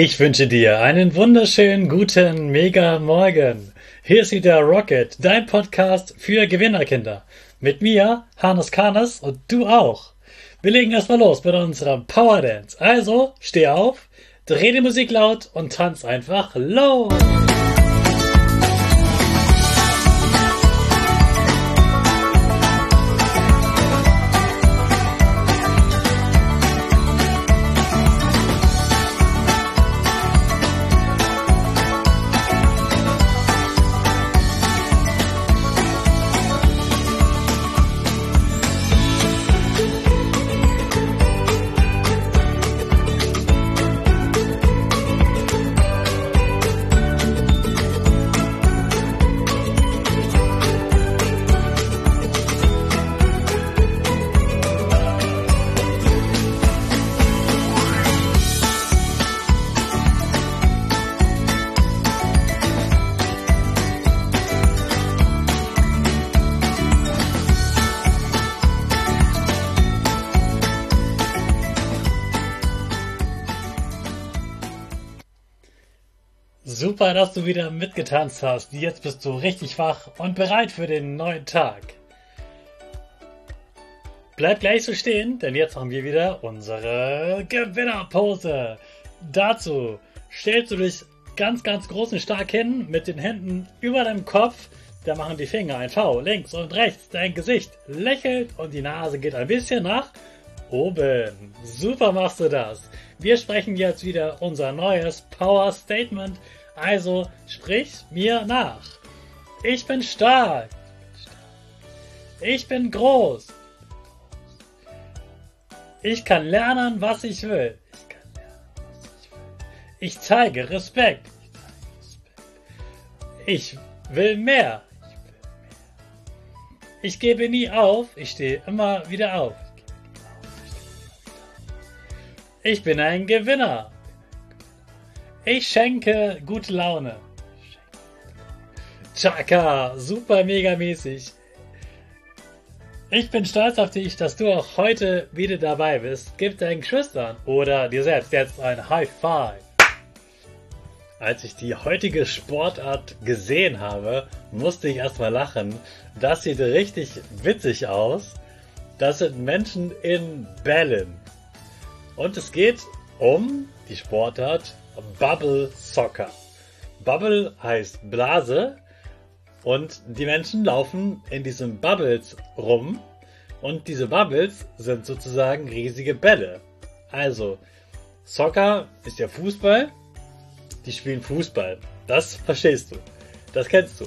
Ich wünsche dir einen wunderschönen guten Mega Morgen. Hier ist wieder Rocket, dein Podcast für Gewinnerkinder. Mit mir, Hannes Karnes, und du auch. Wir legen erstmal los mit unserem Power Dance. Also, steh auf, dreh die Musik laut und tanz einfach los. Super, dass du wieder mitgetanzt hast. Jetzt bist du richtig wach und bereit für den neuen Tag. Bleib gleich so stehen, denn jetzt haben wir wieder unsere Gewinnerpose. Dazu stellst du dich ganz groß und stark hin mit den Händen über deinem Kopf. Da machen die Finger ein V links und rechts. Dein Gesicht lächelt und die Nase geht ein bisschen nach oben. Super machst du das. Wir sprechen jetzt wieder unser neues Power Statement. Also sprich mir nach. Ich bin stark. Ich bin groß. Ich kann lernen, was ich will. Ich zeige Respekt. Ich will mehr. Ich gebe nie auf. Ich stehe immer wieder auf. Ich bin ein Gewinner. Ich schenke gute Laune. Chaka, super mega mäßig. Ich bin stolz auf dich, dass du auch heute wieder dabei bist. Gib deinen Geschwistern oder dir selbst jetzt ein High Five. Als ich die heutige Sportart gesehen habe, musste ich erstmal lachen. Das sieht richtig witzig aus. Das sind Menschen in Bällen. Und es geht um die Sportart Bubble Soccer. Bubble heißt Blase und die Menschen laufen in diesen Bubbles rum und diese Bubbles sind sozusagen riesige Bälle. Also Soccer ist ja Fußball, die spielen Fußball. Das verstehst du, das kennst du.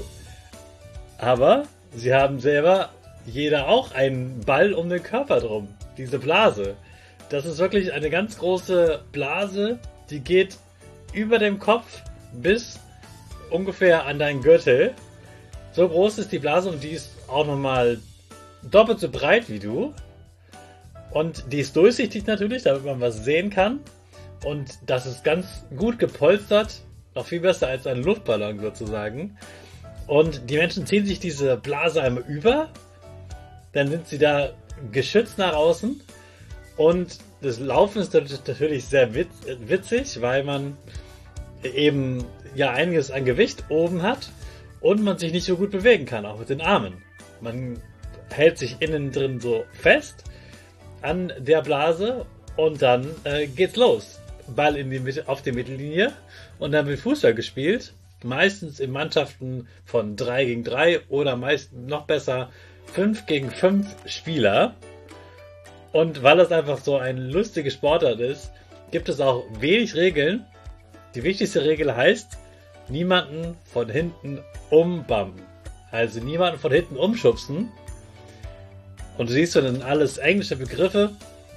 Aber sie haben selber jeder auch einen Ball um den Körper drum, diese Blase. Das ist wirklich eine ganz große Blase, die geht über dem Kopf bis ungefähr an deinen Gürtel. So groß ist die Blase und die ist auch nochmal doppelt so breit wie du. Und die ist durchsichtig natürlich, damit man was sehen kann. Und das ist ganz gut gepolstert, noch viel besser als ein Luftballon sozusagen. Und die Menschen ziehen sich diese Blase einmal über, dann sind sie da geschützt nach außen. Und das Laufen ist natürlich sehr witzig, weil man eben ja einiges an Gewicht oben hat und man sich nicht so gut bewegen kann, auch mit den Armen. Man hält sich innen drin so fest an der Blase und dann geht's los. Ball in die Mitte, auf die Mittellinie und dann wird Fußball gespielt. Meistens in Mannschaften von 3 gegen 3 oder meist noch besser 5 gegen 5 Spieler. Und weil es einfach so ein lustiger Sportart ist, gibt es auch wenig Regeln. Die wichtigste Regel heißt, niemanden von hinten umbammen. Also niemanden von hinten umschubsen. Und du siehst dann alles englische Begriffe.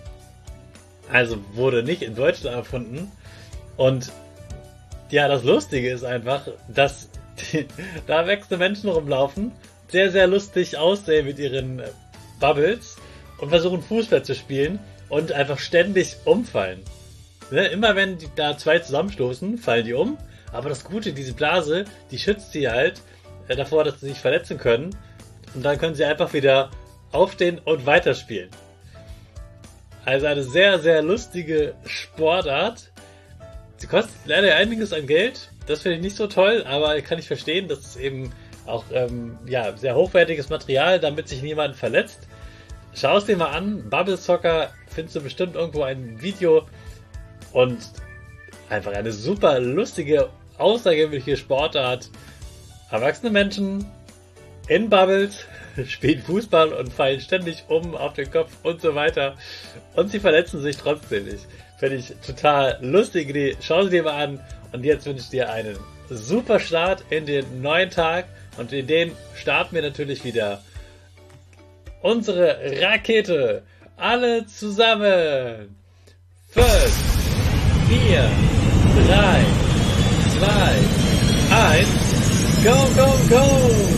Also wurde nicht in Deutschland erfunden. Und ja, das Lustige ist einfach, dass da wächste Menschen rumlaufen, sehr lustig aussehen mit ihren Bubbles und versuchen Fußball zu spielen und einfach ständig umfallen. Ne? Immer wenn da zwei zusammenstoßen, fallen die um. Aber das Gute, diese Blase, die schützt sie halt davor, dass sie sich verletzen können. Und dann können sie einfach wieder aufstehen und weiterspielen. Also eine sehr lustige Sportart. Sie kostet leider einiges an Geld. Das finde ich nicht so toll, aber kann ich verstehen, das ist eben auch ja, sehr hochwertiges Material, damit sich niemand verletzt. Schau es dir mal an. Bubble Soccer findest du bestimmt irgendwo ein Video. Und einfach eine super lustige, außergewöhnliche Sportart. Erwachsene Menschen in Bubbles spielen Fußball und fallen ständig um auf den Kopf und so weiter. Und sie verletzen sich trotzdem nicht. Finde ich total lustige Idee. Schau sie dir mal an. Und jetzt wünsche ich dir einen super Start in den neuen Tag. Und in den starten wir natürlich wieder unsere Rakete. Alle zusammen. 5, 4, 3, 2, 1. Go, go, go!